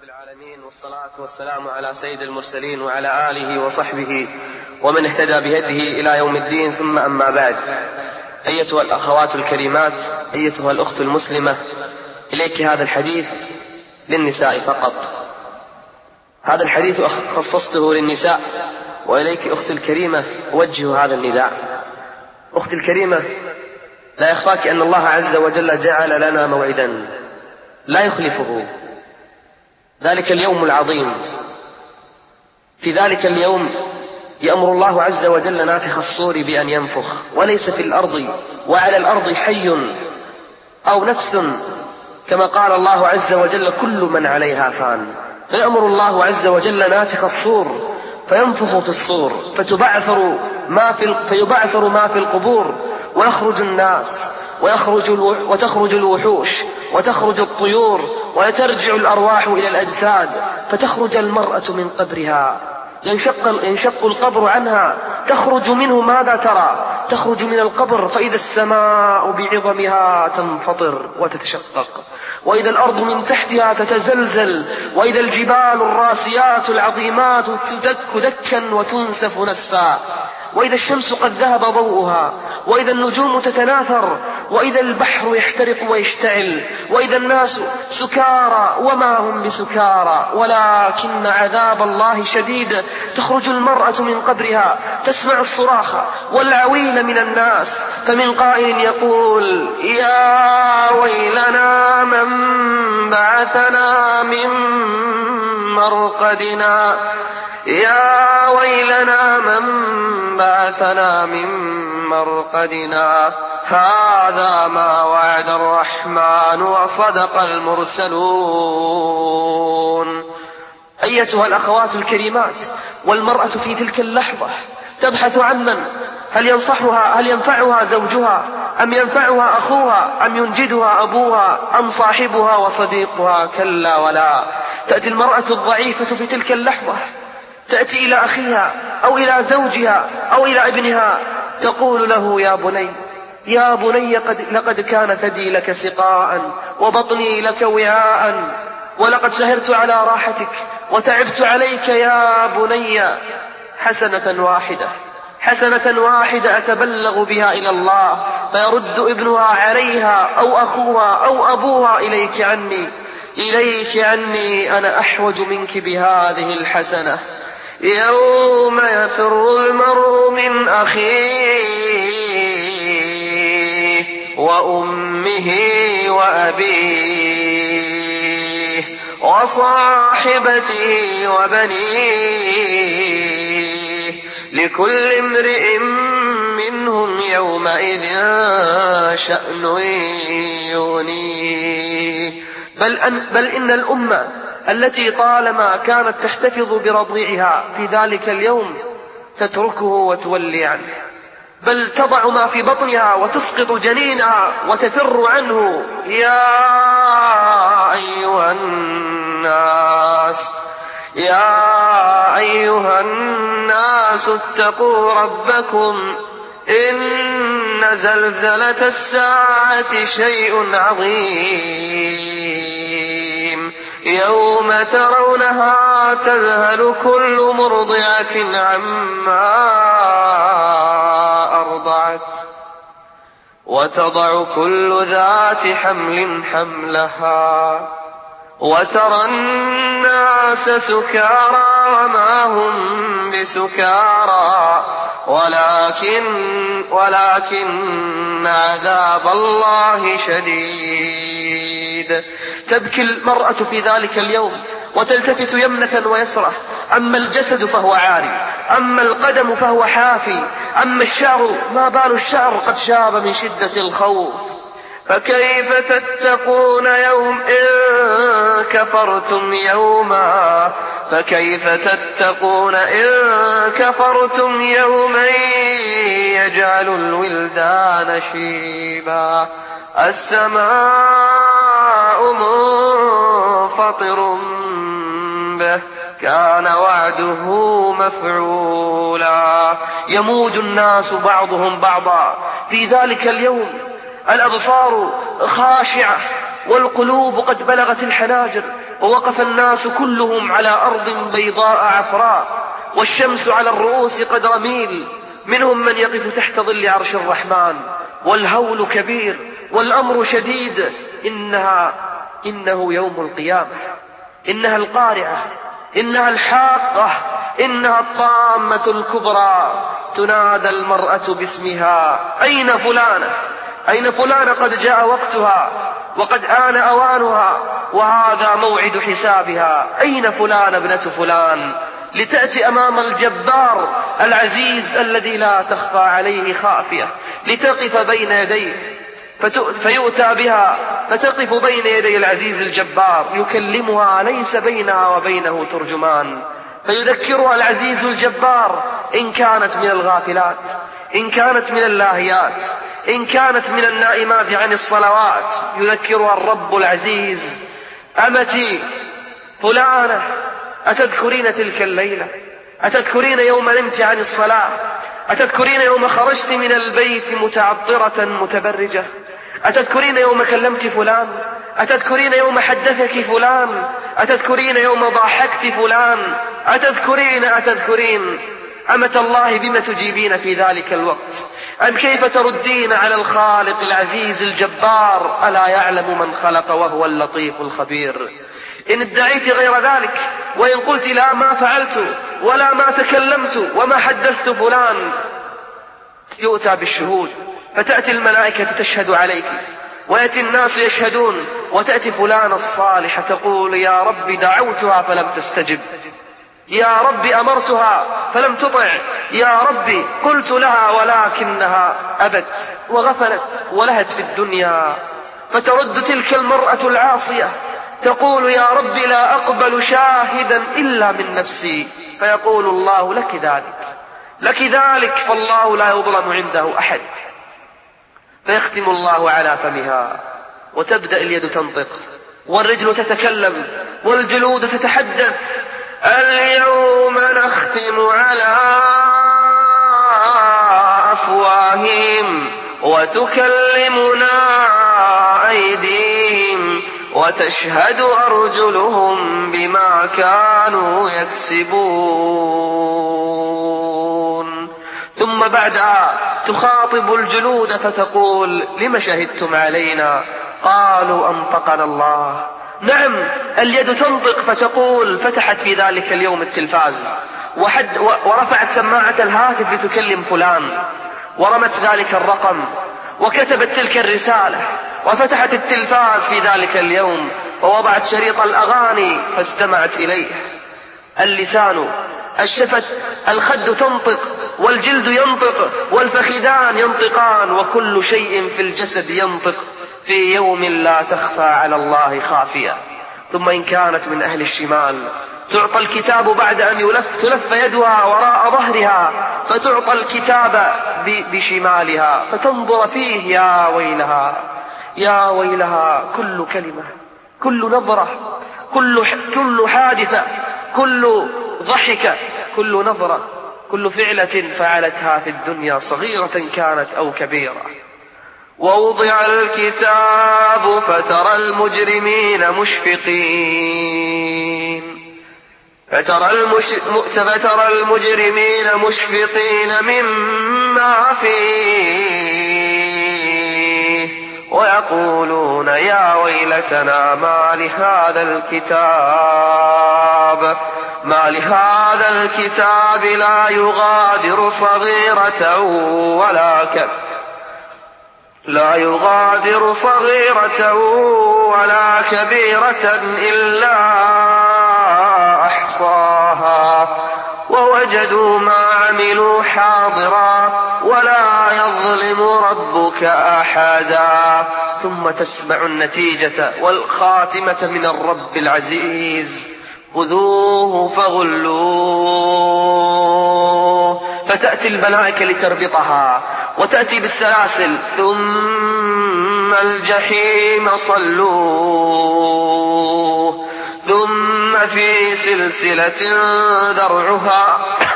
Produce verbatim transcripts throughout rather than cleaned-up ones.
رب العالمين، والصلاة والسلام على سيد المرسلين وعلى آله وصحبه ومن اهتدى بهديه إلى يوم الدين، ثم أما بعد. أيتها الأخوات الكريمات، أيتها الأخت المسلمة، إليك هذا الحديث للنساء فقط. هذا الحديث خصصته للنساء، وإليك أختي الكريمة أوجه هذا النداء. أختي الكريمة، لا يخفاك أن الله عز وجل جعل لنا موعدا لا يخلفه، ذلك اليوم العظيم. في ذلك اليوم يأمر الله عز وجل نافخ الصور بأن ينفخ، وليس في الأرض وعلى الأرض حي أو نفس، كما قال الله عز وجل: كل من عليها فان. فيأمر الله عز وجل نافخ الصور فينفخ في الصور فتبعثر ما في فيبعثر ما في القبور، ويخرج الناس ويخرج وتخرج الوحوش وتخرج الطيور، وترجع الأرواح إلى الأجساد، فتخرج المرأة من قبرها، ينشق, ينشق القبر عنها، تخرج منه ماذا ترى؟ تخرج من القبر فإذا السماء بعظمها تنفطر وتتشقق، وإذا الأرض من تحتها تتزلزل، وإذا الجبال الراسيات العظيمات تدك دكا وتنسف نسفا، وإذا الشمس قد ذهب ضوءها، وإذا النجوم تتناثر، وإذا البحر يحترق ويشتعل، وإذا الناس سكارى وما هم بسكارى ولكن عذاب الله شديد. تخرج المرأة من قبرها تسمع الصراخ والعويل من الناس، فمن قائل يقول: يا ويلنا من بعثنا من مرقدنا، يا ويلنا من بعثنا من مرقدنا، هذا ما وعد الرحمن وصدق المرسلون. أيتها الأخوات الكريمات، والمرأة في تلك اللحظة تبحث عن من؟ هل ينصحها؟ هل ينفعها زوجها؟ أم ينفعها أخوها؟ أم ينجدها أبوها؟ أم صاحبها وصديقها؟ كلا ولا. تأتي المرأة الضعيفة في تلك اللحظة، تأتي إلى أخيها أو إلى زوجها أو إلى ابنها، تقول له: يا بني يا بني قد لقد كان ثدي لك سقاء وبطني لك وعاء، ولقد سهرت على راحتك وتعبت عليك يا بني. حسنة واحدة حسنة واحدة أتبلغ بها إلى الله، فيرد ابنها عليها أو أخوها أو أبوها: إليك عني إليك عني أنا أحوج منك بهذه الحسنة. يوم يفر المرء من أخيه وأمه وأبيه وصاحبته وبنيه، لكل امرئ منهم يومئذ شأن يغنيه. بل, أن بل إن الأمة التي طالما كانت تحتفظ برضيعها في ذلك اليوم تتركه وتولي عنه، بل تضع ما في بطنها وتسقط جنينها وتفر عنه. يا أيها الناس يا أيها الناس اتقوا ربكم، إن زلزلة الساعة شيء عظيم، يوم ترونها تذهل كل مرضعة عما أرضعت، وتضع كل ذات حمل حملها، وترى الناس سكارى وما هم بسكارى ولكن ولكن عذاب الله شديد. تبكي المرأة في ذلك اليوم وتلتفت يمنة ويسرة، أما الجسد فهو عاري، أما القدم فهو حافي، أما الشعر ما بال الشعر قد شاب من شدة الخوف. فكيف تتقون يوم إن كفرتم يوما فكيف تتقون إن كفرتم يوما يجعل الولدان شيبا، السماء منفطر به كان وعده مفعولا. يموج الناس بعضهم بعضا في ذلك اليوم، الأبصار خاشعة والقلوب قد بلغت الحناجر، ووقف الناس كلهم على أرض بيضاء عفراء، والشمس على الرؤوس قدر ميل، منهم من يقف تحت ظل عرش الرحمن، والهول كبير والأمر شديد. إنها إنه يوم القيامة، إنها القارعة، إنها الحاقة، إنها الطامة الكبرى. تنادى المرأة باسمها: أين فلانة؟ أين فلانة؟ قد جاء وقتها وقد آن أوانها، وهذا موعد حسابها. أين فلان ابنة فلان؟ لتأتي أمام الجبار العزيز الذي لا تخفى عليه خافية، لتقف بين يديه، فيؤتى بها فتقف بين يدي العزيز الجبار، يكلمها ليس بينها وبينه ترجمان، فيذكرها العزيز الجبار إن كانت من الغافلات، إن كانت من اللاهيات، إن كانت من النائمات عن الصلوات. يذكرها الرب العزيز: أمتي فلانة، أتذكرين تلك الليلة؟ أتذكرين يوم نمت عن الصلاة؟ أتذكرين يوم خرجت من البيت متعطرة متبرجة؟ أتذكرين يوم كلمت فلان؟ أتذكرين يوم حدثك فلان؟ أتذكرين يوم ضاحكت فلان؟ أتذكرين أتذكرين أمة الله بما تجيبين في ذلك الوقت؟ أم كيف تردين على الخالق العزيز الجبار؟ ألا يعلم من خلق وهو اللطيف الخبير. إن ادعيت غير ذلك، وإن قلت لا ما فعلت ولا ما تكلمت وما حدثت فلان، يؤتى بالشهود، فتأتي الملائكة تشهد عليك، ويأتي الناس يشهدون، وتأتي فلان الصالحة تقول: يا رب دعوتها فلم تستجب، يا رب أمرتها فلم تطع، يا رب قلت لها ولكنها أبت وغفلت ولهت في الدنيا. فترد تلك المرأة العاصية تقول: يا رب لا أقبل شاهدا إلا من نفسي. فيقول الله: لك ذلك، لك ذلك، فالله لا يظلم عنده أحد. فيختم الله على فمها، وتبدأ اليد تنطق، والرجل تتكلم، والجلود تتحدث: اليوم نختم على أفواههم وتكلمنا أيديهم وتشهد أرجلهم بما كانوا يكسبون. ثم بعدها تخاطب الجلود فتقول: لم شهدتم علينا؟ قالوا: أنطقنا الله. نعم، اليد تنطق فتقول: فتحت في ذلك اليوم التلفاز وحد ورفعت سماعة الهاتف لتكلم فلان، ورمت ذلك الرقم، وكتبت تلك الرسالة، وفتحت التلفاز في ذلك اليوم، ووضعت شريط الأغاني فاستمعت إليه. اللسان، الشفت، الخد تنطق، والجلد ينطق، والفخذان ينطقان، وكل شيء في الجسد ينطق في يوم لا تخفى على الله خافية. ثم إن كانت من أهل الشمال تعطى الكتاب بعد أن يلف تلف يدها وراء ظهرها، فتعطى الكتاب بشمالها فتنظر فيه: يا ويلها، يا ويلها، كل كلمة، كل نظرة، كل, كل حادثة، كل ضحكة، كل نظرة، كل فعلة فعلتها في الدنيا صغيرة كانت أو كبيرة. ووضع الكتاب فترى المجرمين مشفقين فترى, المش... فترى المجرمين مشفقين مما فيه ويقولون: يا ويلتنا ما لهذا الكتاب ما لهذا الكتاب لا يغادر صغيرة ولا كبيرة لا يغادر صغيرة ولا كبيرة إلا أحصاها ووجدوا ما عملوا حاضرا ولا يظلم ربك أحدا. ثم تسمع النتيجة والخاتمة من الرب العزيز: خذوه فغلوه. فتأتي الملائكة لتربطها، وتأتي بالسلاسل: ثم الجحيم صلوه، ثم في سلسلة ذرعها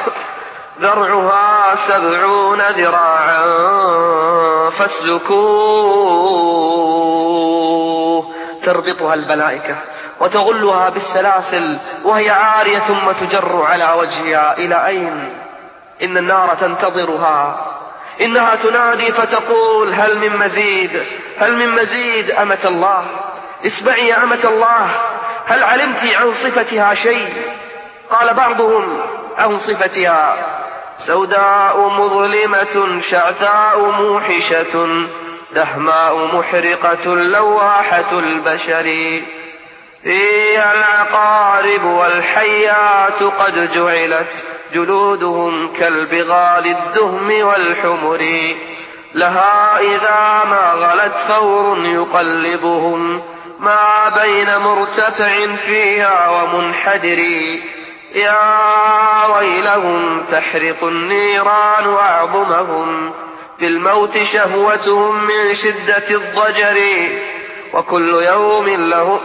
ذرعها سبعون ذراعا فاسلكوه. تربطها الملائكة وتغلها بالسلاسل وهي عارية ثم تجر على وجهها. إلى أين؟ إن النار تنتظرها، إنها تنادي فتقول هل من مزيد، هل من مزيد. أمة الله، اسمعي يا أمة الله، هل علمت عن صفتها شيء؟ قال بعضهم عن صفتها: سوداء مظلمة شعثاء موحشة دهماء محرقة لواحة البشر فيها العقارب والحيات قد جعلت جلودهم كالبغال الدهم والحمر لها إذا ما غلت ثور يقلبهم ما بين مرتفع فيها ومنحدر يا ويلهم تحرق النيران أعظمهم بالموت شهوتهم من شدة الضجر وكل يوم لهم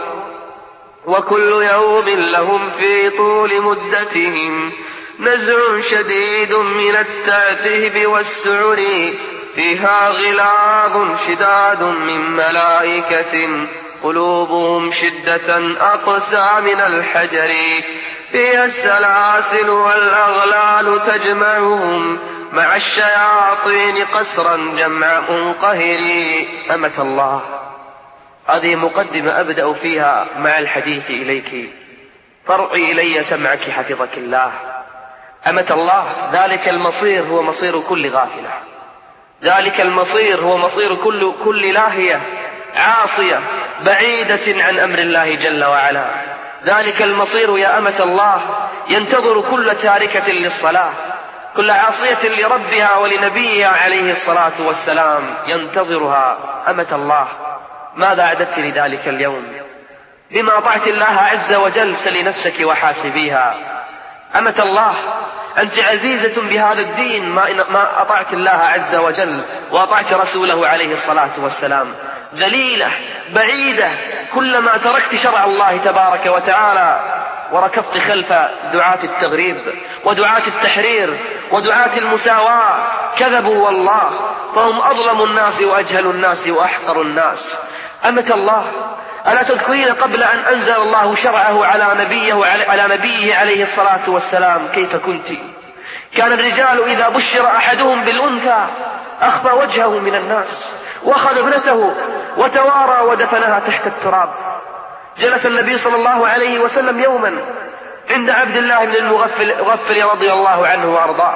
وكل يوم لهم في طول مدتهم نزع شديد من التعذيب والسعر فيها غلاظ شداد من ملائكة قلوبهم شدة أقسى من الحجر فيها السلاسل والأغلال تجمعهم مع الشياطين قسرا جمع منقهر. أمة الله، هذه مقدمة أبدأ فيها مع الحديث إليك، فارعي إلي سمعك حفظك الله. أمة الله، ذلك المصير هو مصير كل غافلة، ذلك المصير هو مصير كل, كل لاهية عاصية بعيدة عن أمر الله جل وعلا. ذلك المصير يا أمة الله ينتظر كل تاركة للصلاة، كل عاصية لربها ولنبيها عليه الصلاة والسلام ينتظرها. أمة الله، ماذا أعددت لذلك اليوم؟ بما أطعت الله عز وجل سل نفسك وحاسبيها. أمة الله، أنت عزيزة بهذا الدين ما أطعت الله عز وجل وأطعت رسوله عليه الصلاة والسلام، ذليلة بعيدة كلما تركت شرع الله تبارك وتعالى وركضت خلف دعاة التغريب ودعاة التحرير ودعاة المساواة. كذبوا والله، فهم أظلم الناس وأجهل الناس وأحقر الناس. أمة الله، ألا تذكرين قبل أن أنزل الله شرعه على نبيه على نبيه عليه الصلاة والسلام كيف كنت؟ كان الرجال إذا بشر أحدهم بالأنثى أخفى وجهه من الناس وأخذ ابنته وتوارى ودفنها تحت التراب. جلس النبي صلى الله عليه وسلم يوما عند عبد الله بن المغفل رضي الله عنه وأرضاه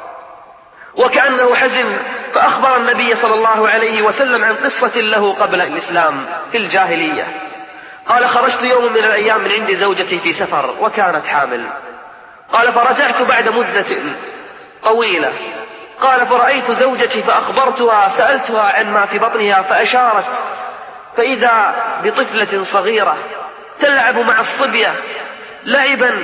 وكأنه حزن، فأخبر النبي صلى الله عليه وسلم عن قصة له قبل الإسلام في الجاهلية. قال: خرجت يوم من الأيام من عند زوجتي في سفر وكانت حامل. قال: فرجعت بعد مدة طويلة. قال: فرأيت زوجتي فأخبرتها، سألتها عن ما في بطنها فأشارت، فإذا بطفلة صغيرة تلعب مع الصبية لعبا،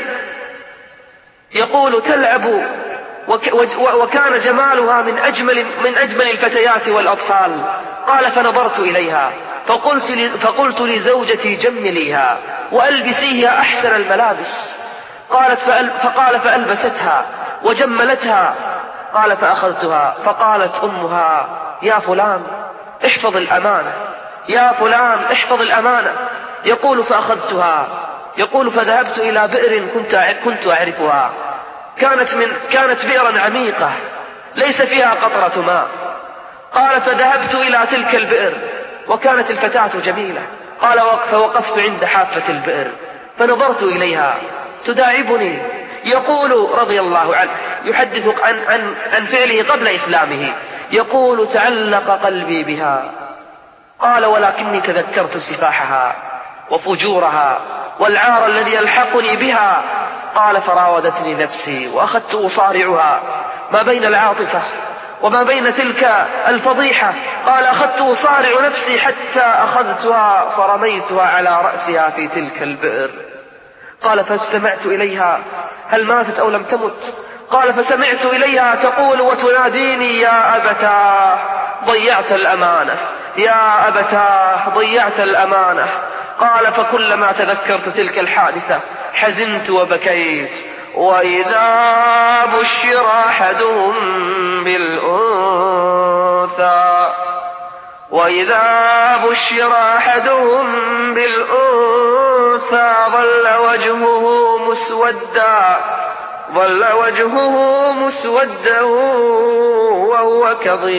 يقول تلعب، وكان جمالها من أجمل, من أجمل الفتيات والأطفال. قال: فنظرت إليها فقلت, فقلت لزوجتي: جمليها وألبسيها أحسن الملابس. قالت فقال: فألبستها وجملتها. قال: فأخذتها فقالت أمها: يا فلان احفظ الأمانة، يا فلان احفظ الأمانة. يقول: فأخذتها. يقول: فذهبت إلى بئر كنت كنت أعرفها، كانت من كانت بئرا عميقة ليس فيها قطرة ماء. قال: فذهبت إلى تلك البئر وكانت الفتاة جميلة. قال: فوقفت عند حافة البئر فنظرت إليها تداعبني. يقول رضي الله عنه يحدث عن, عن, عن فعله قبل إسلامه، يقول: تعلق قلبي بها. قال: ولكني تذكرت سفاحها وفجورها والعار الذي يلحقني بها. قال: فراودتني نفسي وأخذت أصارعها ما بين العاطفة وما بين تلك الفضيحة. قال: أخذت أصارع نفسي حتى أخذتها فرميتها على رأسها في تلك البئر. قال: فاستمعت إليها هل ماتت أو لم تمت؟ قال: فسمعت إليها تقول وتناديني: يا أبتاه ضيعت الأمانة، يا أبتاه ضيعت الأمانة. قال: فكلما تذكرت تلك الحادثة حزنت وبكيت. وإذا بشر أحدهم بالأنثى وإذا بشر أحدهم بالأنثى ظل وجهه مسودا ظل وجهه مسودا وهو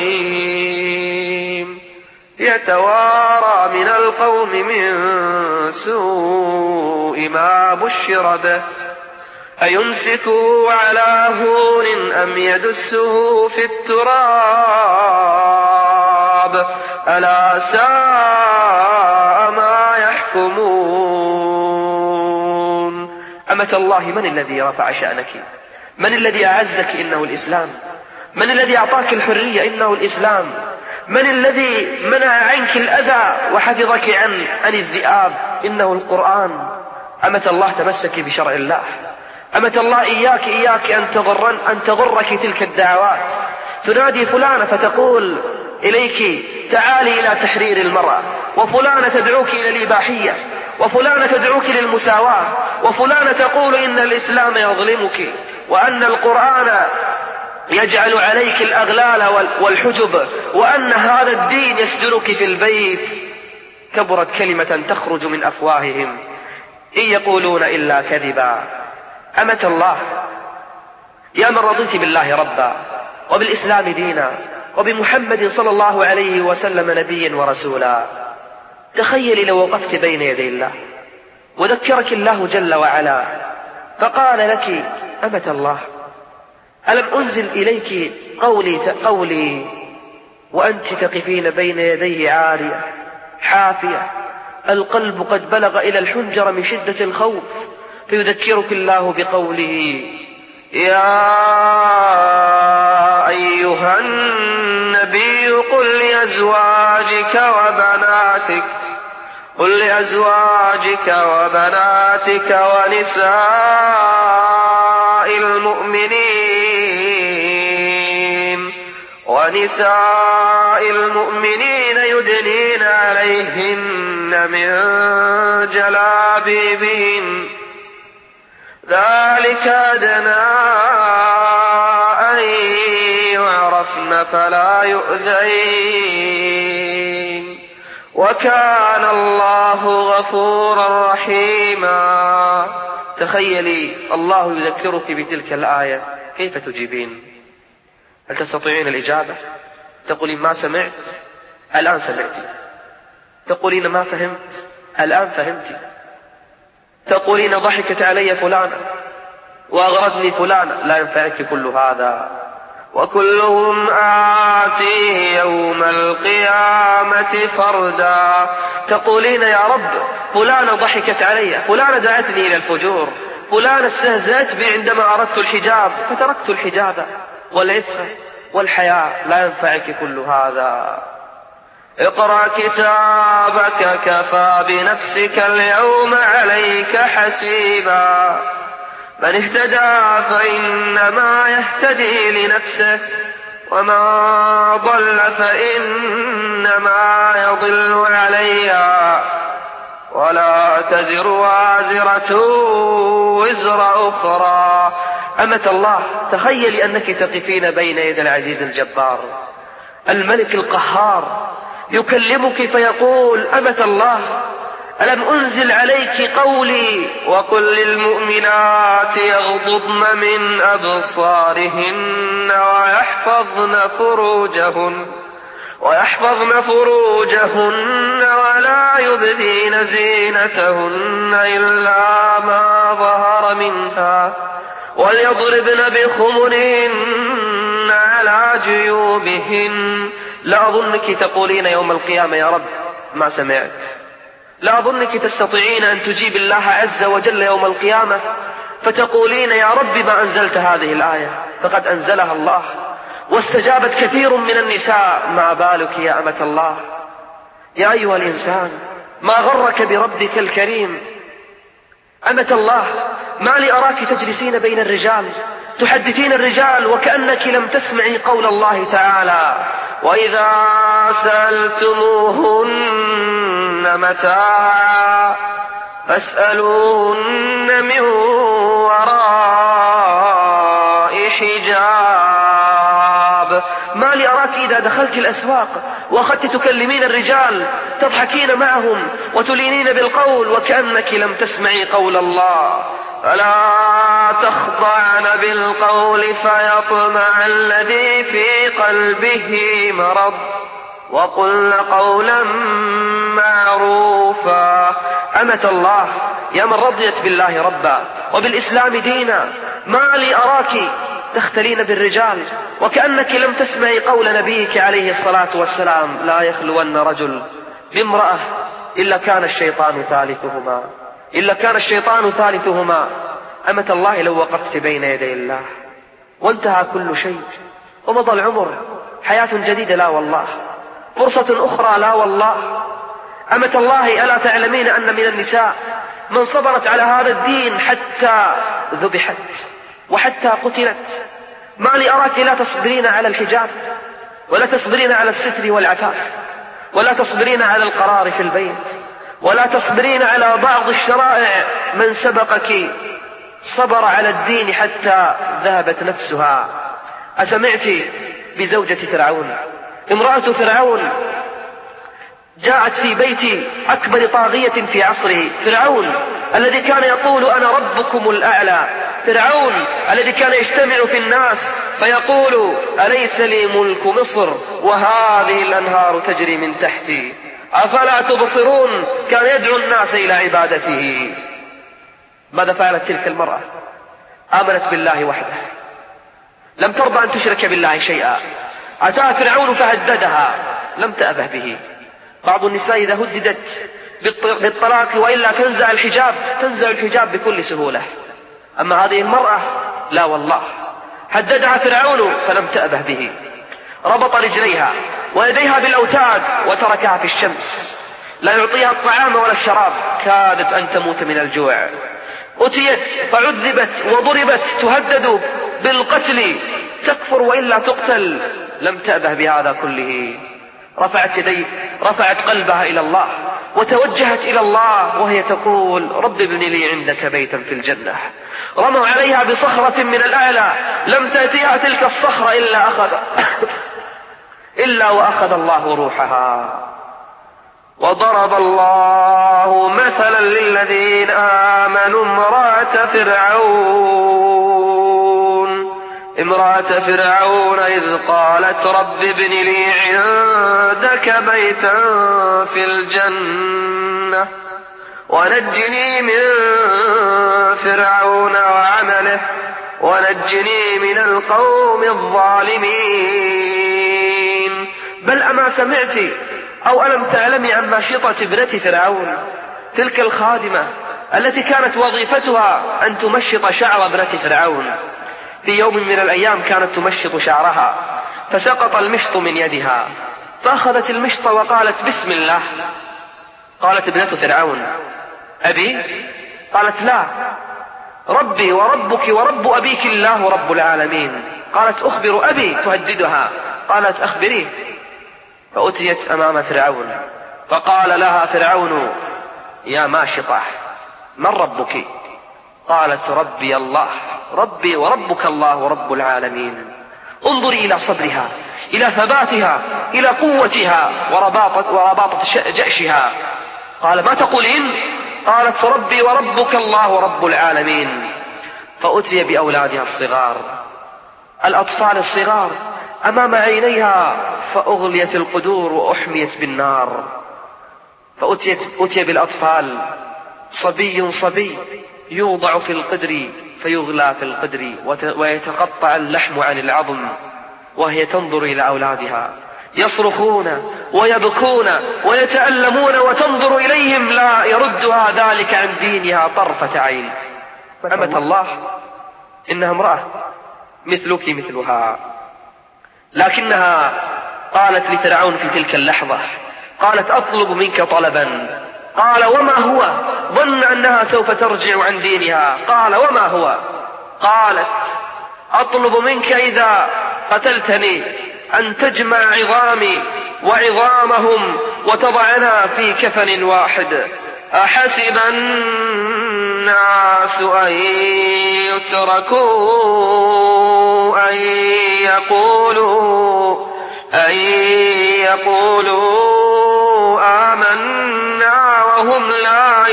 كظيم يتوارى من القوم من سوء ما بشر به أيمسكه على هون أم يدسه في التراب ألا ساء ما يحكمون. أمة الله، من الذي رفع شأنك؟ من الذي أعزك؟ إنه الإسلام. من الذي أعطاك الحرية؟ إنه الإسلام. من الذي منع عنك الأذى وحفظك عن عن الذئاب؟ إنه القرآن. أمة الله، تمسكي بشرع الله. أمة الله، إياك إياك أن تغرن أن تغرك تلك الدعوات. تنادي فلانة فتقول إليك تعالي إلى تحرير المرأة، وفلانة تدعوك إلى الإباحية، وفلانة تدعوك للمساواة، وفلانة تقول إن الإسلام يظلمك، وأن القرآن يجعل عليك الأغلال والحجب، وأن هذا الدين يسجنك في البيت. كبرت كلمة تخرج من أفواههم إن يقولون إلا كذبا. أمة الله، يا من رضيت بالله ربا، وبالإسلام دينا، وبمحمد صلى الله عليه وسلم نبيا ورسولا، تخيلي لو وقفت بين يدي الله وذكرك الله جل وعلا فقال لك: أمة الله، ألم أنزل إليك قولي قولي وأنت تقفين بين يديه عارية حافية، القلب قد بلغ إلى الحنجر من شدة الخوف، فيذكرك الله بقوله: يا أيها النبي قل لأزواجك وبناتك قل لأزواجك وبناتك ونساء المؤمنين ونساء المؤمنين يدنين عليهن من جلابيبهن ذلك أدنى أن يعرفن فلا يؤذين وكان الله غفورا رحيما. تخيلي الله يذكرك بتلك الآية، كيف تجيبين؟ هل تستطيعين الإجابة؟ تقولين ما سمعت؟ الآن سمعت. تقولين ما فهمت؟ الآن فهمت. تقولين ضحكت علي فلانة وأغرتني فلانة. لا ينفعك كل هذا. وكلهم آتيه يوم القيامة فردا. تقولين يا رب فلانة ضحكت علي، فلانة دعتني إلى الفجور، فلانة استهزأت بي عندما أردت الحجاب فتركت الحجاب والعفة والحياء. لا ينفعك كل هذا. اقرأ كتابك كفى بنفسك اليوم عليك حسيبا. من اهتدى فإنما يهتدي لنفسه ومن ضل فإنما يضل عليها ولا تزر وازرة وزر أخرى. أمة الله، تخيلي أنك تقفين بين يدي العزيز الجبار الملك القهار، يكلمك فيقول: أمة الله، ألم أنزل عليك قولي وقل للمؤمنات يغضضن من أبصارهن ويحفظن فروجهن ويحفظن فروجهن ولا يبدين زينتهن إلا ما ظهر منها وليضربن بخمرهن على جيوبهن. لا أظنك تقولين يوم القيامة: يا رب ما سمعت. لا أظنك تستطيعين أن تجيب الله عز وجل يوم القيامة فتقولين: يا رب ما أنزلت هذه الآية. فقد أنزلها الله واستجابت كثير من النساء. ما بالك يا أمة الله؟ يا أيها الإنسان، ما غرك بربك الكريم؟ أمة الله، ما لي أراك تجلسين بين الرجال تحدثين الرجال وكأنك لم تسمعي قول الله تعالى: وإذا سألتموهن متاعا فاسألوهن من وراء حجاب. ما لي أراك إذا دخلت دخلت الأسواق وأخذت تكلمين الرجال تضحكين معهم وتلينين بالقول وكأنك لم تسمعي قول الله: فلا تخضعن بالقول فيطمع الذي في قلبه مرض وقلن قولا معروفا. أمة الله، يا من رضيت بالله ربا وبالإسلام دينا، ما لي أراك تختلين بالرجال وكأنك لم تسمعي قول نبيك عليه الصلاة والسلام: لا يخلون رجل بامرأة إلا كان الشيطان ثالثهما إلا كان الشيطان ثالثهما. أمة الله، لو وقفت بين يدي الله وانتهى كل شيء ومضى العمر، حياة جديدة لا والله، فرصة أخرى لا والله. أمة الله، ألا تعلمين أن من النساء من صبرت على هذا الدين حتى ذبحت وحتى قتلت؟ ما لي أراك لا تصبرين على الحجاب ولا تصبرين على الستر والعفاف ولا تصبرين على القرار في البيت ولا تصبرين على بعض الشرائع. من سبقك صبر على الدين حتى ذهبت نفسها. أسمعت بزوجة فرعون؟ امرأة فرعون جاءت في بيت أكبر طاغية في عصره، فرعون الذي كان يقول: أنا ربكم الأعلى، فرعون الذي كان يجتمع في الناس فيقول: أليس لي ملك مصر وهذه الأنهار تجري من تحتي أفلا تبصرون؟ كان يدعو الناس إلى عبادته. ماذا فعلت تلك المرأة؟ آمنت بالله وحده، لم ترضى أن تشرك بالله شيئا. أتاها فرعون فهددها، لم تأبه به. بعض النساء إذا هددت بالطلاق وإلا تنزع الحجاب تنزع الحجاب بكل سهولة، أما هذه المرأة لا والله. هددها فرعون فلم تأبه به، ربط رجليها ويديها بالأوتاد وتركها في الشمس، لا يعطيها الطعام ولا الشراب، كادت أن تموت من الجوع. أتيت فعذبت وضربت، تهدد بالقتل، تكفر وإلا تقتل، لم تأبه بهذا كله. رفعت يدي رفعت قلبها إلى الله وتوجهت إلى الله وهي تقول: رب ابن لي عندك بيتا في الجنة. رموا عليها بصخرة من الأعلى، لم تأتيها تلك الصخرة إلا أخذ إلا وأخذ الله روحها. وضرب الله مثلا للذين آمنوا امرأة فرعون امرأة فرعون إذ قالت: رب ابن لي عندك بيتا في الجنة ونجني من فرعون وعمله ونجني من القوم الظالمين. بل أما سمعت أو ألم تعلمي عن ماشطة ابنة فرعون، تلك الخادمة التي كانت وظيفتها أن تمشط شعر ابنة فرعون؟ في يوم من الأيام كانت تمشط شعرها فسقط المشط من يدها، فأخذت المشط وقالت: بسم الله. قالت ابنة فرعون: أبي؟ قالت: لا، ربي وربك ورب أبيك الله رب العالمين. قالت: أخبر أبي، تهددها. قالت: أخبريه. فأتيت أمام فرعون فقال لها فرعون: يا ماشطة، من ربك؟ قالت: ربي الله، ربي وربك الله رب العالمين. انظري إلى صبرها، إلى ثباتها، إلى قوتها ورباطة, ورباطة جأشها. قال: ما تقولين؟ قالت: ربي وربك الله رب العالمين. فأتي بأولادها الصغار، الأطفال الصغار أمام عينيها، فأغليت القدور وأحميت بالنار. فأتيت أتي بالأطفال، صبي صبي يوضع في القدر فيغلى في القدر ويتقطع اللحم عن العظم، وهي تنظر إلى أولادها يصرخون ويبكون ويتألمون وتنظر إليهم، لا يردها ذلك عن دينها طرفة عين. أمة الله، إنها امرأة مثلك مثلها، لكنها قالت لفرعون في تلك اللحظة، قالت: أطلب منك طلبا. قال: وما هو؟ ظن أنها سوف ترجع عن دينها. قال: وما هو؟ قالت: أطلب منك إذا قتلتني أن تجمع عظامي وعظامهم وتضعنا في كفن واحد. أحسب الناس أن يتركوا أن يقولوا أن يقولوا آمنا وهم لا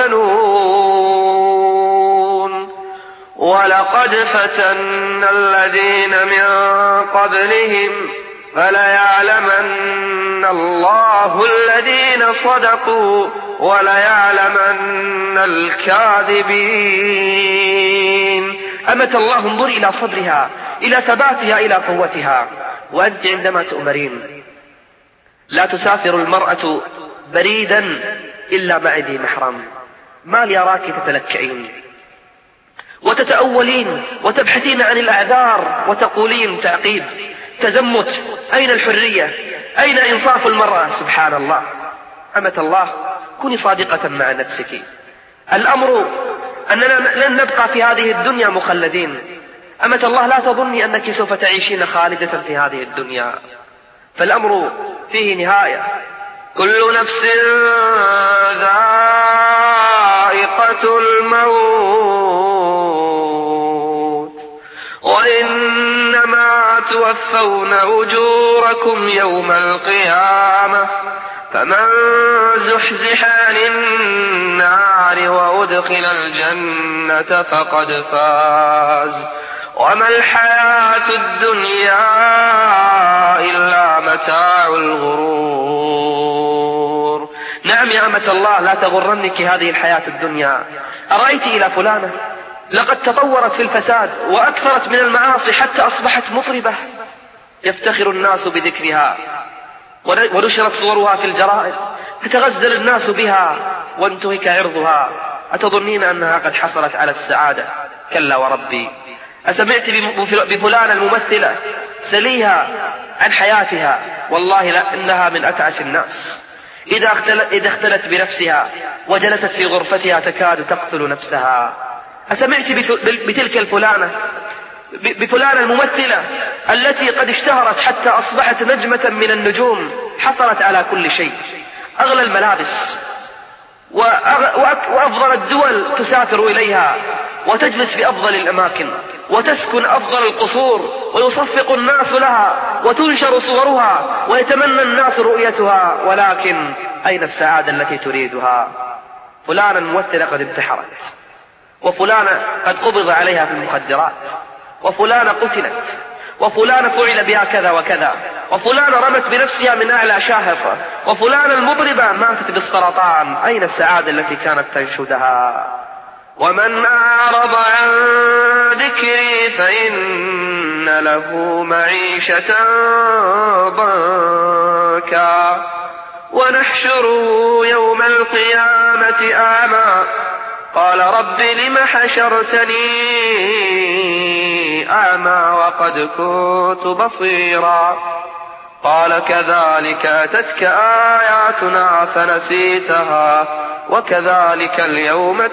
يفتنون ولقد فتنا الذين من قبلهم فليعلمن الله الذين صدقوا وليعلمن الكاذبين. أمة الله، انظر إلى صبرها، إلى ثباتها، إلى قوتها. وأنت عندما تؤمرين لا تسافر المرأة بريدا إلا مع ذي محرم، ما لي أراك تتلكئين وتتأولين وتبحثين عن الأعذار وتقولين تعقيد، تزمت، أين الحرية؟ أين إنصاف المرأة؟ سبحان الله. أمة الله، كوني صادقة مع نفسك. الأمر أننا لن نبقى في هذه الدنيا مخلدين. أمة الله، لا تظني أنك سوف تعيشين خالدة في هذه الدنيا، فالأمر فيه نهاية. كل نفس ذائقة الموت وإنما توفون أجوركم يوم القيامة فمن زحزح عن النار وأدخل الجنة فقد فاز وما الحياة الدنيا إلا متاع الغرور. نعم يا أمة الله، لا تغرنك هذه الحياة الدنيا. أرأيت إلى فلانة لقد تطورت في الفساد وأكثرت من المعاصي حتى أصبحت مطربة، يفتخر الناس بذكرها ونشرت صورها في الجرائد، فتغزل الناس بها وانتهك عرضها. أتظنين أنها قد حصلت على السعادة؟ كلا وربي. أسمعت بفلانة الممثلة؟ سليها عن حياتها، والله لا، إنها من أتعس الناس. إذا اختلت, إذا اختلت بنفسها وجلست في غرفتها تكاد تقتل نفسها. أسمعت بتلك الفلانة بفلانة الممثلة التي قد اشتهرت حتى أصبحت نجمة من النجوم، حصلت على كل شيء، أغلى الملابس وأفضل الدول تسافر إليها وتجلس في أفضل الأماكن وتسكن أفضل القصور ويصفق الناس لها وتنشر صورها ويتمنى الناس رؤيتها، ولكن أين السعادة التي تريدها؟ فلانة الممثلة قد انتحرت، وفلانة قد قبض عليها في المخدرات، وفلانة قتلت، وفلانة فعل بها كذا وكذا، وفلانة رمت بنفسها من أعلى شاهقة، وفلانة المضربة ماتت بالسرطان. أين السعادة التي كانت تنشدها؟ ومن أعرض عن ذكري فإن له معيشة ضنكا ونحشره يوم القيامة أعمى قال رب لم حشرتني أعمى وقد كنت بصيرا قال كذلك أتتك آياتنا فنسيتها وكذلك اليوم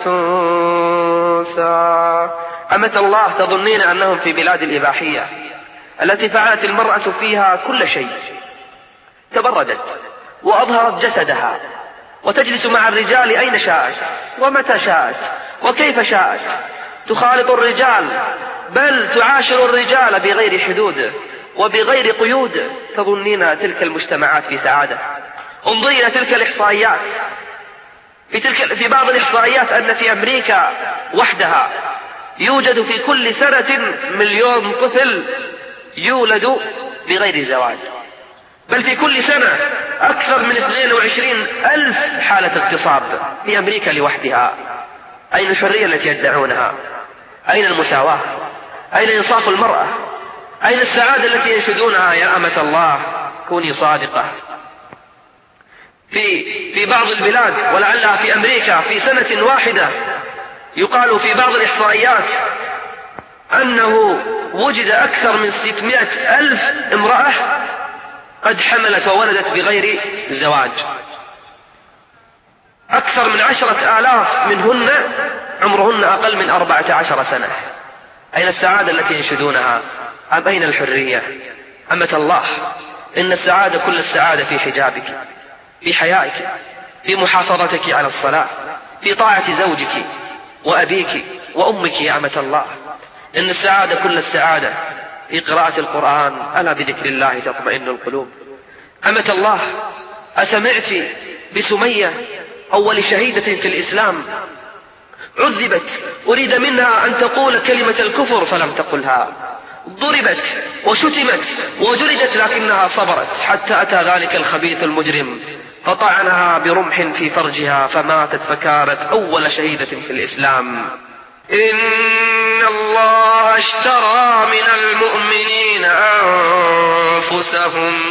تنسى. أمة الله، تظنين أنهم في بلاد الإباحية التي فعلت المرأة فيها كل شيء، تبرجت وأظهرت جسدها وتجلس مع الرجال أين شاءت ومتى شاءت وكيف شاءت، تخالط الرجال بل تعاشر الرجال بغير حدود وبغير قيود. تظنين تلك المجتمعات في سعادة؟ انظري إلى تلك الإحصائيات. في, تلك في بعض الإحصائيات أن في أمريكا وحدها يوجد في كل سنة مليون طفل يولد بغير زواج، بل في كل سنة أكثر من اثنين وعشرين ألف حالة اغتصاب في أمريكا لوحدها. أين الحرية التي يدعونها؟ أين المساواة؟ أين إنصاف المرأة؟ أين السعادة التي ينشدونها؟ يا أمة الله، كوني صادقة. في في بعض البلاد ولعلها في أمريكا في سنة واحدة يقال في بعض الإحصائيات أنه وجد أكثر من ستمائة ألف امرأة قد حملت وولدت بغير زواج، أكثر من عشرة آلاف منهن عمرهن أقل من أربعة عشر سنة. أين السعادة التي ينشدونها؟ أم أين الحرية؟ أمة الله، إن السعادة كل السعادة في حجابك، في حيائك، في محافظتك على الصلاة، في طاعة زوجك وأبيك وأمك. يا أمة الله، إن السعادة كل السعادة في قراءة القرآن، ألا بذكر الله تطمئن القلوب. أمة الله، أسمعت بسمية أول شهيدة في الإسلام عذبت، أريد منها أن تقول كلمة الكفر فلم تقلها، ضربت وشتمت وجلدت لكنها صبرت، حتى أتى ذلك الخبيث المجرم فطعنها برمح في فرجها فماتت، فكانت أول شهيدة في الإسلام. إن الله اشترى من المؤمنين أنفسهم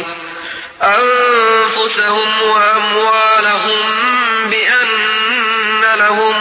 أنفسهم وأموالهم بأن لهم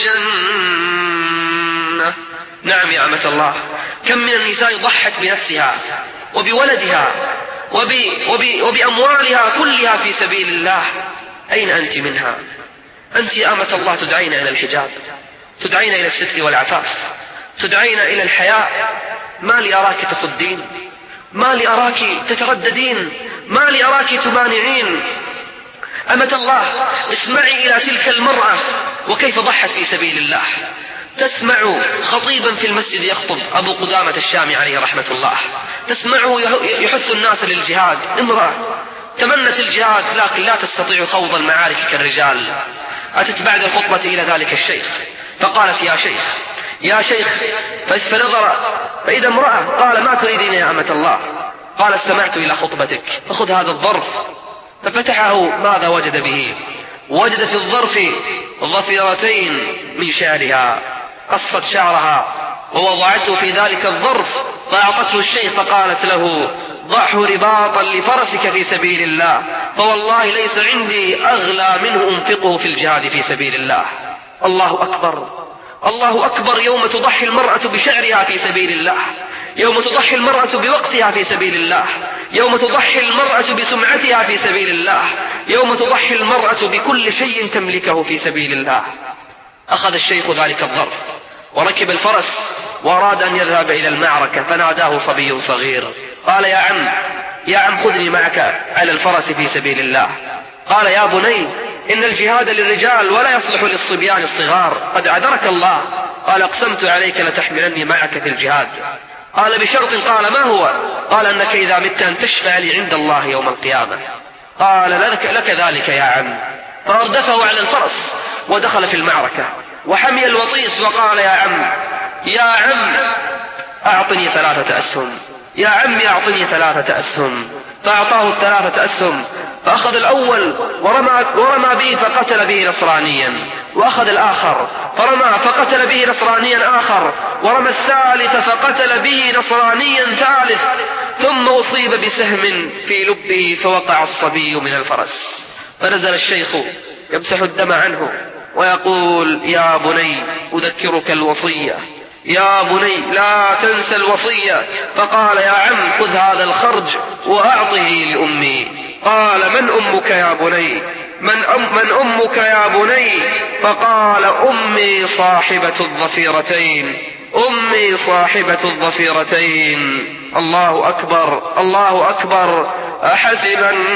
الجنة. نعم يا أمة الله، كم من النساء ضحت بنفسها وبولدها وب... وب... وبأموالها كلها في سبيل الله. أين أنت منها؟ أنت يا أمة الله تدعين إلى الحجاب، تدعين إلى الستر والعفاف، تدعين إلى الحياء. ما لي أراك تصدين، ما لي أراك تترددين، ما لي أراك تمانعين. أمة الله، اسمعي إلى تلك المرأة وكيف ضحت في سبيل الله. تسمع خطيبا في المسجد يخطب أبو قدامة الشامي عليه رحمة الله، تسمعه يحث الناس للجهاد. امرأة تمنت الجهاد لكن لا تستطيع خوض المعارك كالرجال. أتت بعد الخطبة إلى ذلك الشيخ فقالت يا شيخ يا شيخ، فنظر فإذا امرأة. قال ما تريدين يا أمة الله؟ قال استمعت إلى خطبتك فخذ هذا الظرف. ففتحه، ماذا وجد به؟ وجد في الظرف ظفيرتين من شعرها، قصت شعرها ووضعته في ذلك الظرف، فأعطته الشيخ فقالت له ضعه رباطا لفرسك في سبيل الله، فوالله ليس عندي أغلى منه أنفقه في الجهاد في سبيل الله. الله أكبر، الله أكبر. يوم تضحي المرأة بشعرها في سبيل الله، يوم تضحي المرأة بوقتها في سبيل الله، يوم تضحي المرأة بسمعتها في سبيل الله، يوم تضحي المرأة بكل شيء تملكه في سبيل الله. أخذ الشيخ ذلك الظرف وركب الفرس وأراد أن يذهب إلى المعركة، فناداه صبي صغير قال يا عم يا عم خذني معك على الفرس في سبيل الله. قال يا بني إن الجهاد للرجال ولا يصلح للصبيان الصغار، قد عذرك الله. قال أقسمت عليك لتحملني معك في الجهاد. قال بشرط. قال ما هو؟ قال أنك إذا مت أن تشفع لي عند الله يوم القيامة. قال لك, لك ذلك يا عم. فأردفه على الفرس ودخل في المعركة وحمي الوطيس وقال يا عم يا عم أعطني ثلاثة أسهم، يا عم أعطني ثلاثة أسهم. فأعطاه الثلاثة أسهم، فأخذ الأول ورمى, ورمى به فقتل به نصرانيا، وأخذ الآخر فرمى فقتل به نصرانيا آخر، ورمى الثالث فقتل به نصرانيا ثالث، ثم أصيب بسهم في لبه فوقع الصبي من الفرس. فنزل الشيخ يمسح الدم عنه ويقول يا بني أذكرك الوصية، يا بني لا تنسى الوصية. فقال يا عم خذ هذا الخرج وأعطه لأمي. قال من أمك يا بني؟ من, أم من أمك يا بني؟ فقال أمي صاحبة الظفيرتين، أمي صاحبة الظفيرتين. الله أكبر، الله أكبر. أحسب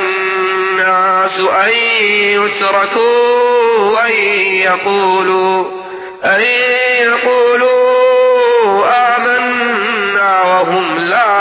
الناس أن يتركوا أن يقولوا أن يقولوا آمنا وهم لا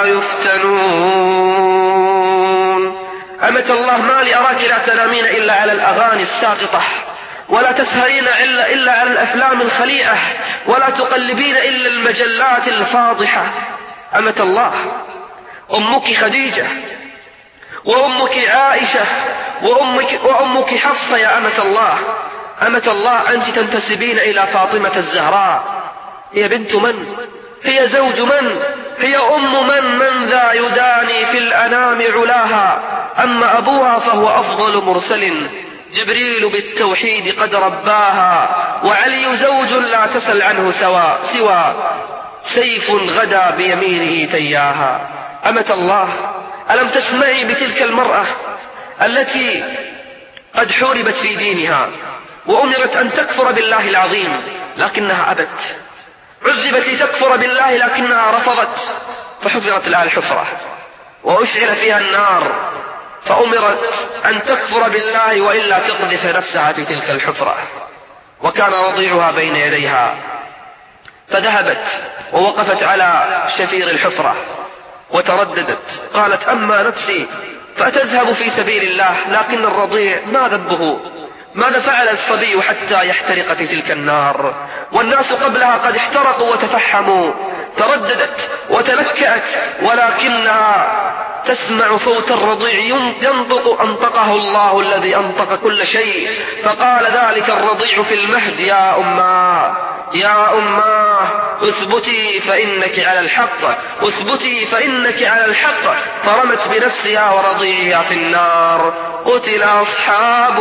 يفتنون. أمة الله، ما لي أراك لا تنامين إلا على الأغاني الساقطة، ولا تسهرين إلا, إلا على الأفلام الخليئة، ولا تقلبين إلا المجلات الفاضحة. أمة الله، أمك خديجة وأمك عائشة وأمك, وأمك حفصة يا أمة الله. أمة الله، أنت تنتسبين إلى فاطمة الزهراء. هي بنت من؟ هي زوج من؟ هي أم من؟ من ذا يداني في الأنام علاها؟ أما أبوها فهو أفضل مرسل، جبريل بالتوحيد قد رباها، وعلي زوج لا تسل عنه سوى, سوى سيف غدا بيمينه تياها. أمة الله، ألم تسمعي بتلك المرأة التي قد حوربت في دينها وأمرت أن تكفر بالله العظيم لكنها أبت، عذبت لتكفر بالله لكنها رفضت، فحفرت لها الحفرة وأشعل فيها النار، فأمرت أن تكفر بالله وإلا تقذف نفسها في تلك الحفرة، وكان رضيعها بين يديها، فذهبت ووقفت على شفير الحفرة وترددت، قالت أما نفسي فأتذهب في سبيل الله، لكن الرضيع ما ذنبه؟ ماذا فعل الصبي حتى يحترق في تلك النار والناس قبلها قد احترقوا وتفحموا؟ ترددت وتلكأت، ولكنها تسمع صوت الرضيع ينطق، أنطقه الله الذي أنطق كل شيء، فقال ذلك الرضيع في المهد: يا أماه يا أماه اثبتي فإنك على الحق، اثبتي فإنك على الحق. فرمت بنفسها ورضيعها في النار. قتل أصحاب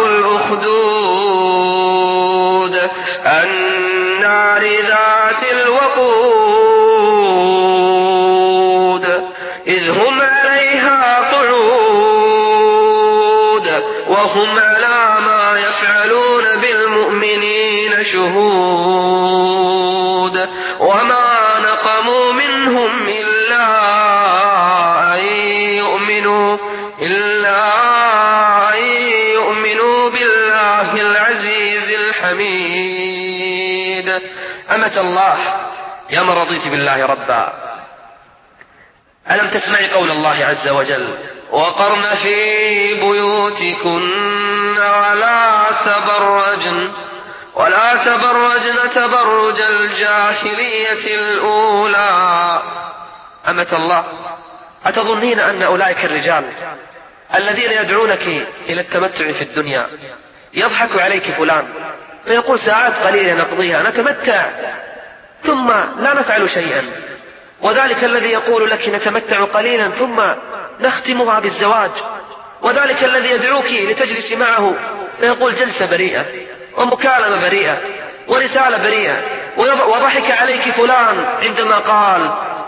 الأخدود النار ذات الوقود إذ هم عليها قعود وهم على ما يفعلون بالمؤمنين شهود. وما نقموا منهم إلا أن يؤمنوا إلا أن يؤمنوا بالله العزيز الحميد. أمة الله، يا من رضيت بالله ربا، ألم تسمعي قول الله عز وجل: وقرن في بيوتكن ولا تبرجن ولا تبرجن تبرج الجاهلية الأولى. أمة الله، أتظنين أن أولئك الرجال الذين يدعونك إلى التمتع في الدنيا يضحك عليك فلان فيقول: ساعات قليلة نقضيها نتمتع ثم لا نفعل شيئا، وذلك الذي يقول لك نتمتع قليلا ثم نختمها بالزواج، وذلك الذي يدعوك لتجلس معه فيقول جلسة بريئة ومكالمة بريئة ورسالة بريئة، وضحك عليك فلان عندما قال: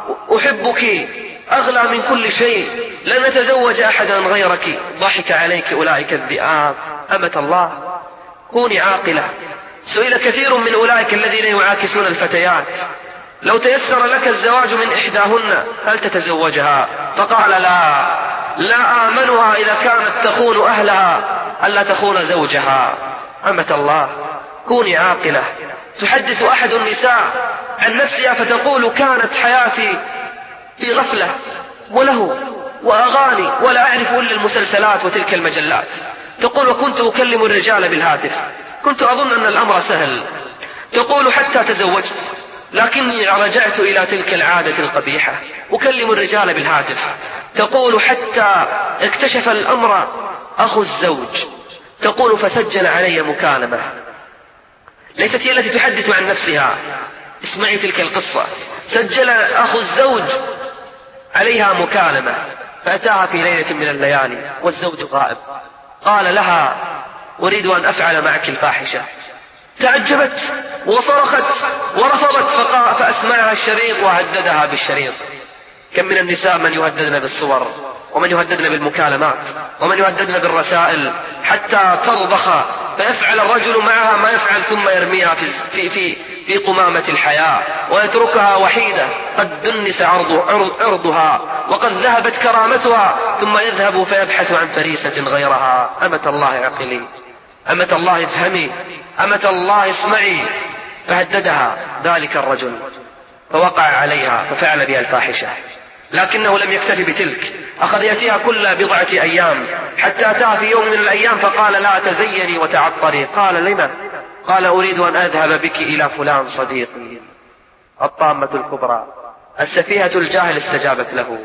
أحبك أغلى من كل شيء، لن نتزوج أحدا غيرك. ضحك عليك أولئك الذئاب. أمة الله، كوني عاقلة. سئل كثير من أولئك الذين يعاكسون الفتيات: لو تيسر لك الزواج من إحداهن هل تتزوجها؟ فقال: لا لا آمنها إذا كانت تخون أهلها ألا تخون زوجها. أمة الله، كوني عاقلة. تحدث أحد النساء عن نفسها فتقول: كانت حياتي في غفلة وله وأغاني ولا أعرف إلا المسلسلات وتلك المجلات. تقول: وكنت أكلم الرجال بالهاتف، كنت أظن أن الأمر سهل. تقول: حتى تزوجت لكني رجعت إلى تلك العادة القبيحة، أكلم الرجال بالهاتف. تقول: حتى اكتشف الأمر أخو الزوج. تقول: فسجل علي مكالمة. ليست هي التي تحدث عن نفسها، اسمعي تلك القصة. سجل أخو الزوج عليها مكالمة، فأتاها في ليلة من الليالي والزوج غائب. قال لها: أريد أن أفعل معك الفاحشة. تعجبت وصرخت ورفضت، فأسمعها الشريط وهددها بالشريط. كم من النساء من يهددن بالصور، ومن يهددن بالمكالمات، ومن يهددن بالرسائل حتى ترضخ فيفعل الرجل معها ما يفعل، ثم يرميها في في في, في قمامة الحياة ويتركها وحيدة قد دنس عرض عرضها وقد ذهبت كرامتها، ثم يذهب فيبحث عن فريسة غيرها. أمة الله عقلي، أمة الله افهمي، أمة الله اسمعي. فهددها ذلك الرجل فوقع عليها ففعل بها الفاحشة، لكنه لم يكتفي بتلك، أخذ يأتيها كل بضعة أيام حتى أتاها في يوم من الأيام فقال: لا تزيني وتعطري. قال: لما؟ قال: أريد أن أذهب بك إلى فلان صديقي. الطامة الكبرى، السفيهة الجاهل استجابت له.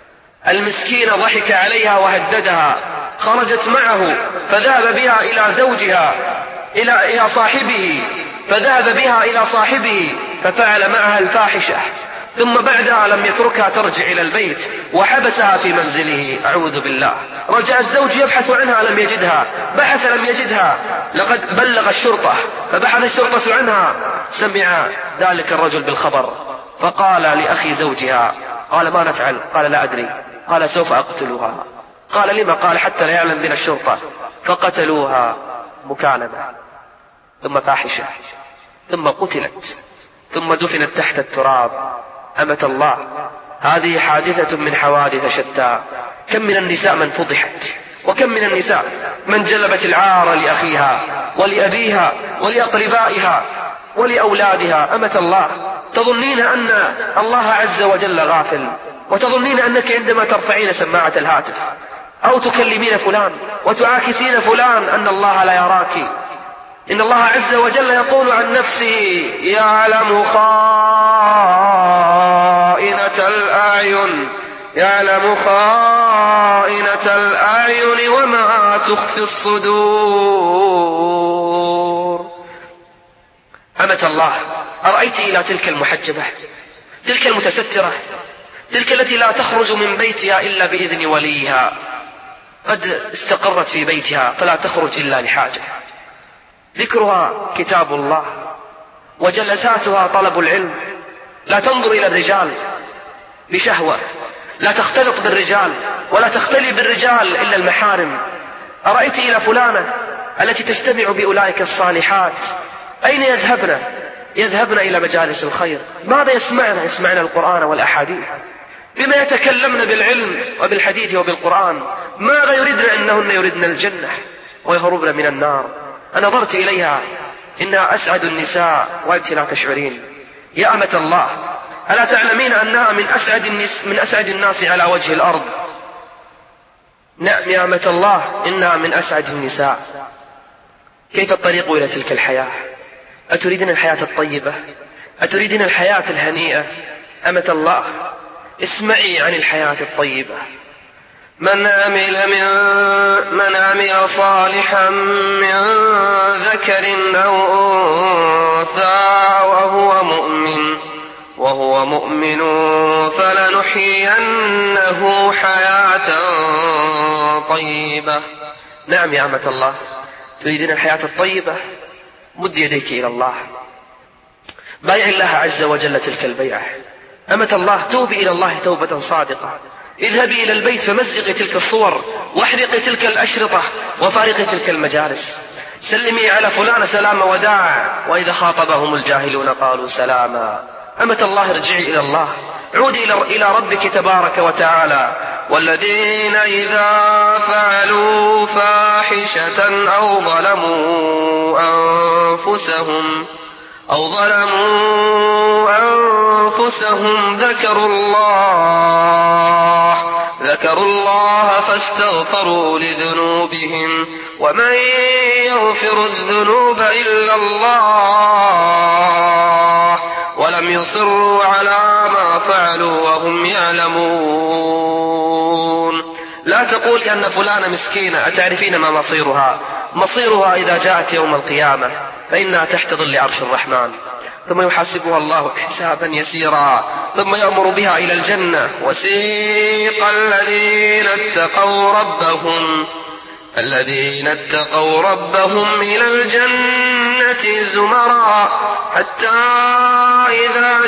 المسكين ضحك عليها وهددها، خرجت معه فذهب بها إلى زوجها إلى إلى صاحبه فذهب بها إلى صاحبه ففعل معها الفاحشة، ثم بعدها لم يتركها ترجع إلى البيت وحبسها في منزله. أعوذ بالله. رجع الزوج يبحث عنها لم يجدها، بحث لم يجدها، لقد بلغ الشرطة فبحث الشرطة عنها. سمع ذلك الرجل بالخبر فقال لأخي زوجها، قال: ما نفعل؟ قال: لا أدري. قال: سوف أقتلها. قال: لما؟ قال: حتى لا يعلم بنا الشرطة. فقتلوها. مكالمة ثم فاحشة ثم قتلت ثم دفنت تحت التراب. أمة الله، هذه حادثة من حوادث شتى. كم من النساء من فضحت، وكم من النساء من جلبت العار لأخيها ولأبيها ولأقربائها ولأولادها. أمة الله، تظنين أن الله عز وجل غافل، وتظنين أنك عندما ترفعين سماعة الهاتف أو تكلمين فلان وتعاكسين فلان أن الله لا يراك. إن الله عز وجل يقول عن نفسه: يعلم خائنة الأعين يعلم خائنة الأعين وما تخفي الصدور. أمة الله، أرأيت إلى تلك المحجبة، تلك المتسترة، تلك التي لا تخرج من بيتها إلا بإذن وليها، قد استقرت في بيتها فلا تخرج إلا لحاجة، ذكرها كتاب الله وجلساتها طلب العلم، لا تنظر إلى الرجال بشهوة، لا تختلط بالرجال ولا تختلي بالرجال إلا المحارم. أرأيت إلى فلانة التي تجتمع بأولئك الصالحات، أين يذهبن؟ يذهبن إلى مجالس الخير. ماذا يسمعن؟ يسمعن القرآن والأحاديث. بما يتكلمن بالعلم وبالحديث وبالقرآن. ماذا يردن؟ إنهن يردن الجنة ويهربن من النار. أنظرت إليها إنها أسعد النساء وأنت لا تشعرين. يا أمة الله، ألا تعلمين أنها من أسعد, النس من أسعد الناس على وجه الأرض؟ نعم يا أمة الله، إنها من أسعد النساء. كيف الطريق إلى تلك الحياة؟ أتريدين الحياة الطيبة؟ أتريدين الحياة الهنيئة؟ أمة الله، اسمعي عن الحياة الطيبة. من عمل, من من عمل صالحا من ذكر أو أنثى وهو مؤمن وهو مؤمن فلنحيينه حياة طيبة. نعم يا أمة الله، تريدين الحياة الطيبة؟ مد يديك إلى الله، بايع الله عز وجل تلك البيعة. أمة الله، توبي إلى الله توبة صادقة. اذهبي إلى البيت فمزقي تلك الصور واحرقي تلك الأشرطة وفارقي تلك المجالس. سلمي على فلان سلام وداع، وإذا خاطبهم الجاهلون قالوا سلاما. أمة الله، ارجعي إلى الله، عودي إلى ربك تبارك وتعالى. والذين إذا فعلوا فاحشة أو ظلموا أنفسهم أو ظلموا أنفسهم ذكروا الله ذكروا الله فاستغفروا لذنوبهم ومن يغفر الذنوب إلا الله ولم يصروا على ما فعلوا وهم يعلمون. لا تقولي أن فلانة مسكينة، أتعرفين ما مصيرها؟ مصيرها إذا جاءت يوم القيامة فإنها تحت ظل عرش الرحمن، ثم يحاسبها الله حسابا يسيرا، ثم يأمر بها إلى الجنة. وسيق الذين اتقوا ربهم الذين اتقوا ربهم إلى الجنة زمرا حتى إذا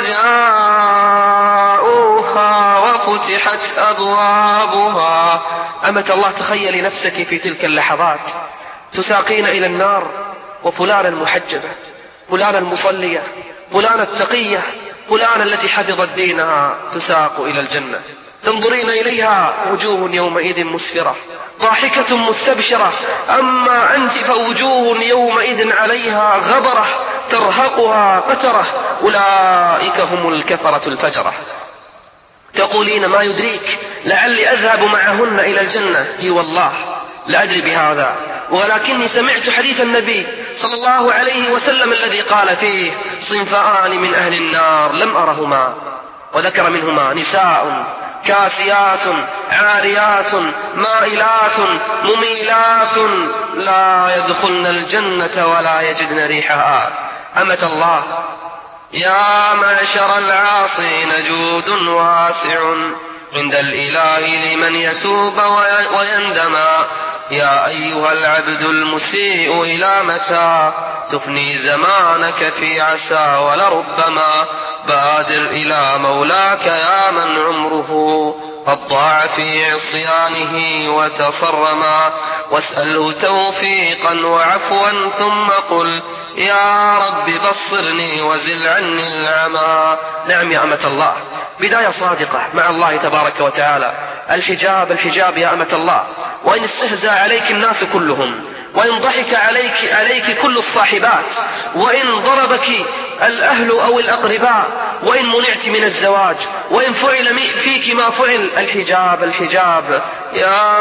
جاءوها وفتحت أبوابها. أمة الله، تخيلي نفسك في تلك اللحظات تساقين إلى النار، وفلانة المحجبة، فلانة المصلية، فلانة التقية، فلانة التي حفظت دينها تساق إلى الجنة. تنظرين إليها وجوه يومئذ مسفرة ضاحكة مستبشرة، أما أنت فوجوه يومئذ عليها غبرة ترهقها قترة، أولئك هم الكفرة الفجرة. تقولين ما يدريك لعلي أذهب معهن إلى الجنة. إي والله لا أدري بهذا، ولكني سمعت حديث النبي صلى الله عليه وسلم الذي قال فيه صنفان من أهل النار لم أرهما، وذكر منهما نساء كاسيات عاريات مائلات مميلات لا يدخلن الجنة ولا يجدن ريحها. أمة الله، يا معشر العاصين جود واسع عند الإله لمن يتوب ويندما. يا أيها العبد المسيء إلى متى تفني زمانك في عسى ولربما. بادر إلى مولاك يا من عمره قد ضاع في عصيانه وتصرما، واسأله توفيقا وعفوا ثم قل يا رب بصرني وزل عني العمى. نعم يا أمة الله، بداية صادقة مع الله تبارك وتعالى. الحجاب الحجاب يا أمة الله، وإن استهزأ عليك الناس كلهم وإن ضحك عليك, عليك كل الصاحبات، وإن ضربك الأهل أو الأقرباء، وإن منعت من الزواج، وإن فعل فيك ما فعل، الحجاب الحجاب. يا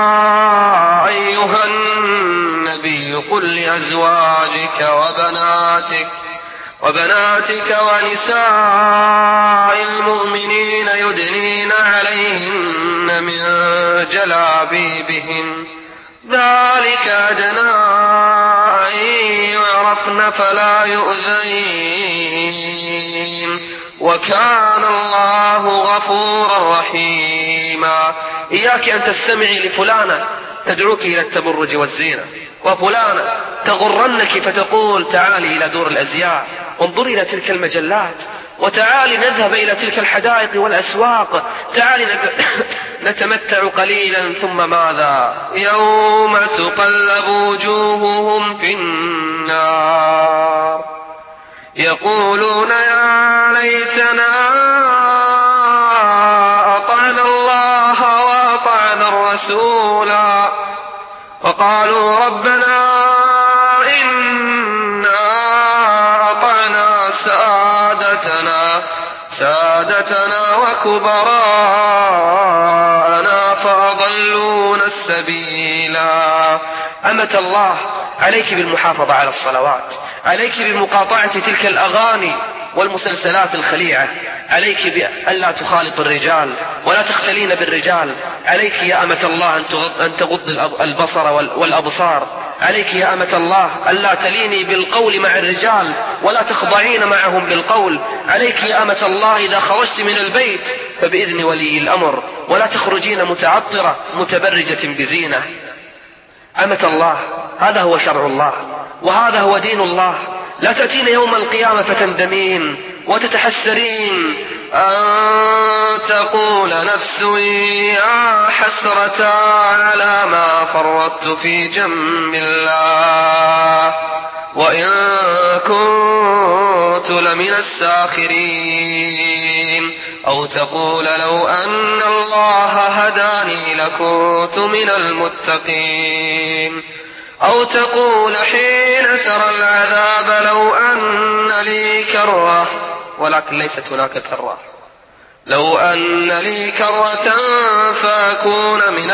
أيها النبي قل لأزواجك وبناتك وبناتك ونساء المؤمنين يدنين عليهن من جلابيبهن ذلك أدنى أن يعرفن فلا يؤذين وكان الله غفورا رحيما. إياك أن تستمعي لفلانة تدعوك إلى التبرج والزينة، وفلانة تغرنك فتقول تعالي إلى دور الأزياء وانظري إلى تلك المجلات، وتعالي نذهب إلى تلك الحدائق والأسواق، تعالي نتمتع قليلا ثم ماذا؟ يوم تقلب وجوههم في النار يقولون يا ليتنا أطعنا الله وأطعنا الرسولا وقالوا ربنا إنا أطعنا سادتنا سادتنا وكبراءنا فأضلونا السبيلا. أمة الله، عليك بالمحافظة على الصلوات، عليك بمقاطعة تلك الأغاني والمسلسلات الخليعة، عليك بألا تخالط الرجال ولا تختلين بالرجال، عليك يا أمة الله أن تغض البصر والأبصار، عليك يا أمة الله ألا تليني بالقول مع الرجال ولا تخضعين معهم بالقول، عليك يا أمة الله إذا خرجت من البيت فبإذن ولي الأمر ولا تخرجين متعطرة متبرجة بزينة. أمة الله، هذا هو شرع الله وهذا هو دين الله. لا تأتين يوم القيامة فتندمين وتتحسرين أن تقول نفس يا حسرة على ما فرطت في جنب الله وإن كنت لمن الساخرين، أو تقول لو أن الله هداني لكنت من المتقين، أو تقول حين ترى العذاب لو أن لي كرة، ولكن ليست هناك كرة، لو أن لي كرة فأكون من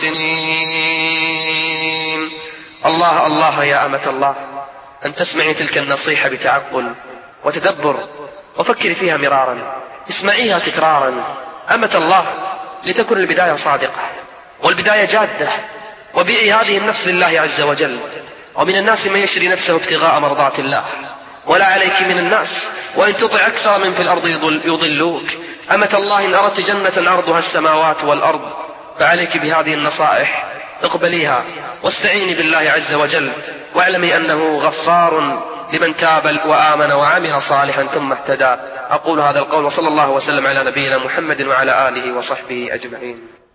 المحسنين. الله الله يا أمة الله، أن تسمعي تلك النصيحة بتعقل وتدبر وفكري فيها مرارا، اسمعيها تكرارا أمة الله، لتكن البداية صادقة والبداية جادة، وبيعي هذه النفس لله عز وجل. ومن الناس من يشري نفسه ابتغاء مرضات الله، ولا عليك من الناس وإن تطع أكثر من في الأرض يضلوك. أمة الله، إن أردت جنة عرضها السماوات والأرض فعليك بهذه النصائح، اقبليها واستعيني بالله عز وجل، واعلمي أنه غفار لمن تاب وآمن وعمل صالحا ثم اهتدى. أقول هذا القول وصلى الله وسلم على نبينا محمد وعلى آله وصحبه أجمعين.